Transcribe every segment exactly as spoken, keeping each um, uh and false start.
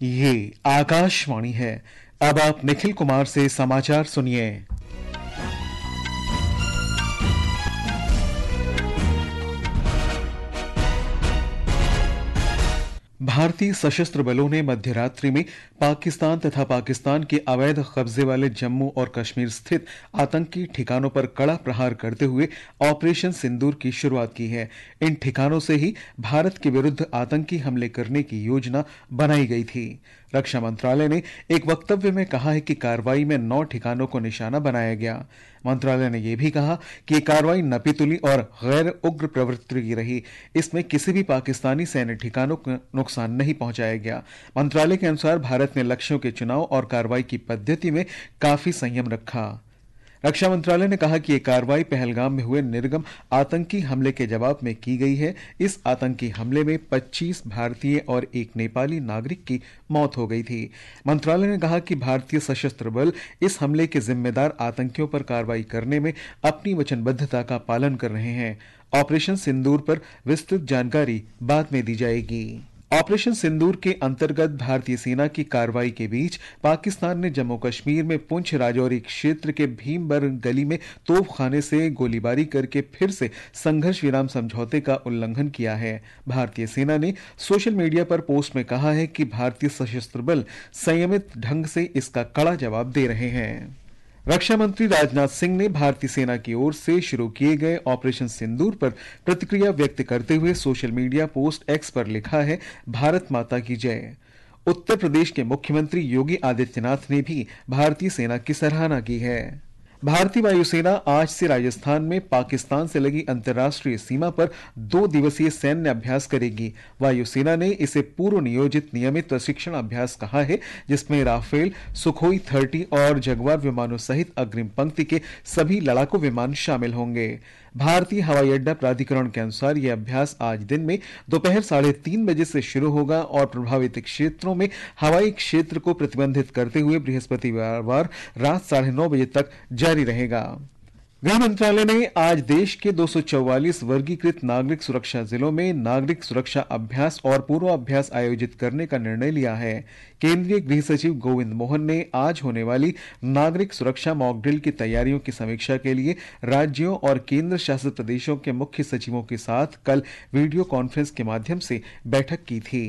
ये आकाशवाणी है। अब आप निखिल कुमार से समाचार सुनिए। भारतीय सशस्त्र बलों ने मध्यरात्रि में पाकिस्तान तथा पाकिस्तान के अवैध कब्जे वाले जम्मू और कश्मीर स्थित आतंकी ठिकानों पर कड़ा प्रहार करते हुए ऑपरेशन सिंदूर की शुरुआत की है। इन ठिकानों से ही भारत के विरुद्ध आतंकी हमले करने की योजना बनाई गई थी। रक्षा मंत्रालय ने एक वक्तव्य में कहा है कि कार्रवाई में नौ ठिकानों को निशाना बनाया गया। मंत्रालय ने यह भी कहा कि यह कार्रवाई नपीतुली और गैर उग्र प्रवृत्ति की रही। इसमें किसी भी पाकिस्तानी सैन्य ठिकानों को नुकसान नहीं पहुंचाया गया। मंत्रालय के अनुसार भारत ने लक्ष्यों के चुनाव और कार्रवाई की पद्धति में काफी संयम रखा। रक्षा मंत्रालय ने कहा कि यह कार्रवाई पहलगाम में हुए निर्गम आतंकी हमले के जवाब में की गई है। इस आतंकी हमले में पच्चीस भारतीय और एक नेपाली नागरिक की मौत हो गई थी। मंत्रालय ने कहा कि भारतीय सशस्त्र बल इस हमले के जिम्मेदार आतंकियों पर कार्रवाई करने में अपनी वचनबद्धता का पालन कर रहे हैं। ऑपरेशन सिंदूर पर विस्तृत जानकारी बाद में दी जाएगी। ऑपरेशन सिंदूर के अंतर्गत भारतीय सेना की कार्रवाई के बीच पाकिस्तान ने जम्मू कश्मीर में पुंछ राजौरी क्षेत्र के भीमबर गली में तोपखाने से गोलीबारी करके फिर से संघर्ष विराम समझौते का उल्लंघन किया है। भारतीय सेना ने सोशल मीडिया पर पोस्ट में कहा है कि भारतीय सशस्त्र बल संयमित ढंग से इसका कड़ा जवाब दे रहे हैं। रक्षा मंत्री राजनाथ सिंह ने भारतीय सेना की ओर से शुरू किए गए ऑपरेशन सिंदूर पर प्रतिक्रिया व्यक्त करते हुए सोशल मीडिया पोस्ट एक्स पर लिखा है, भारत माता की जय। उत्तर प्रदेश के मुख्यमंत्री योगी आदित्यनाथ ने भी भारतीय सेना की सराहना की है। भारतीय वायुसेना आज से राजस्थान में पाकिस्तान से लगी अंतर्राष्ट्रीय सीमा पर दो दिवसीय सैन्य अभ्यास करेगी। वायुसेना ने इसे पूर्व नियोजित नियमित प्रशिक्षण अभ्यास कहा है, जिसमें राफेल, सुखोई तीस और जगुआर विमानों सहित अग्रिम पंक्ति के सभी लड़ाकू विमान शामिल होंगे। भारतीय हवाई अड्डा प्राधिकरण के अनुसार यह अभ्यास आज दिन में दोपहर साढ़े तीन बजे से शुरू होगा और प्रभावित क्षेत्रों में हवाई क्षेत्र को प्रतिबंधित करते हुए बृहस्पतिवार रात साढ़े नौ बजे तक जारी रहेगा। गृह मंत्रालय ने आज देश के दो सौ चौवालीस वर्गीकृत नागरिक सुरक्षा जिलों में नागरिक सुरक्षा अभ्यास और पूर्वाभ्यास आयोजित करने का निर्णय लिया है। केंद्रीय गृह सचिव गोविंद मोहन ने आज होने वाली नागरिक सुरक्षा मॉक ड्रिल की तैयारियों की समीक्षा के लिए राज्यों और केंद्र शासित प्रदेशों के मुख्य सचिवों के साथ कल वीडियो कॉन्फ्रेंस के माध्यम से बैठक की थी।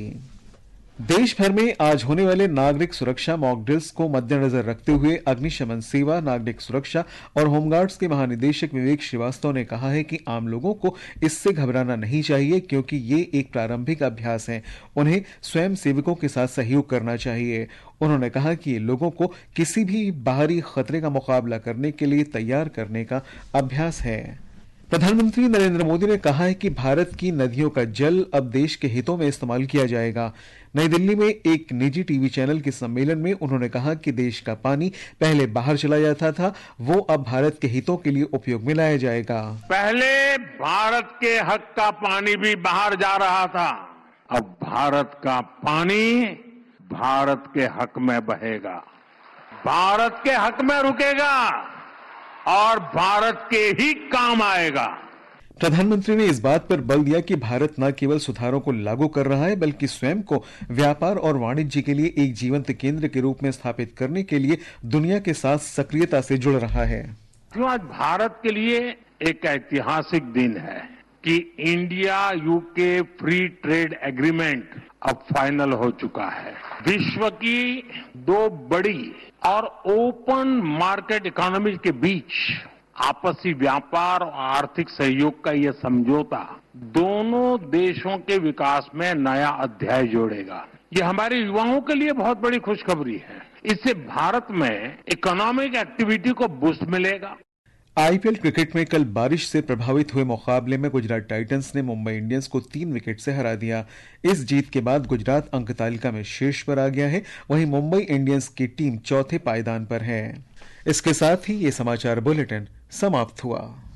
देश भर में आज होने वाले नागरिक सुरक्षा मॉक ड्रिल्स को मद्देनजर रखते हुए अग्निशमन सेवा, नागरिक सुरक्षा और होमगार्ड्स के महानिदेशक विवेक श्रीवास्तव ने कहा है कि आम लोगों को इससे घबराना नहीं चाहिए, क्योंकि ये एक प्रारंभिक अभ्यास है। उन्हें स्वयं सेवकों के साथ सहयोग करना चाहिए। उन्होंने कहा कि ये लोगों को किसी भी बाहरी खतरे का मुकाबला करने के लिए तैयार करने का अभ्यास है। प्रधानमंत्री नरेंद्र मोदी ने कहा है कि भारत की नदियों का जल अब देश के हितों में इस्तेमाल किया जाएगा। नई दिल्ली में एक निजी टीवी चैनल के सम्मेलन में उन्होंने कहा कि देश का पानी पहले बाहर चला जाता था, वो अब भारत के हितों के लिए उपयोग में लाया जाएगा। पहले भारत के हक का पानी भी बाहर जा रहा था, अब भारत का पानी भारत के हक में बहेगा, भारत के हक में रुकेगा और भारत के ही काम आएगा। प्रधानमंत्री ने इस बात पर बल दिया कि भारत न केवल सुधारों को लागू कर रहा है, बल्कि स्वयं को व्यापार और वाणिज्य के लिए एक जीवंत केंद्र के रूप में स्थापित करने के लिए दुनिया के साथ सक्रियता से जुड़ रहा है। क्यों आज भारत के लिए एक ऐतिहासिक दिन है कि India UK free trade agreement अब फाइनल हो चुका है। विश्व की दो बड़ी और ओपन मार्केट इकोनॉमी के बीच आपसी व्यापार और आर्थिक सहयोग का यह समझौता दोनों देशों के विकास में नया अध्याय जोड़ेगा। ये हमारे युवाओं के लिए बहुत बड़ी खुशखबरी है। इससे भारत में इकोनॉमिक एक्टिविटी को बूस्ट मिलेगा। आईपीएल क्रिकेट में कल बारिश से प्रभावित हुए मुकाबले में गुजरात टाइटंस ने मुंबई इंडियंस को तीन विकेट से हरा दिया। इस जीत के बाद गुजरात अंक तालिका में शीर्ष पर आ गया है, वहीं मुंबई इंडियंस की टीम चौथे पायदान पर है। इसके साथ ही ये समाचार बुलेटिन समाप्त हुआ।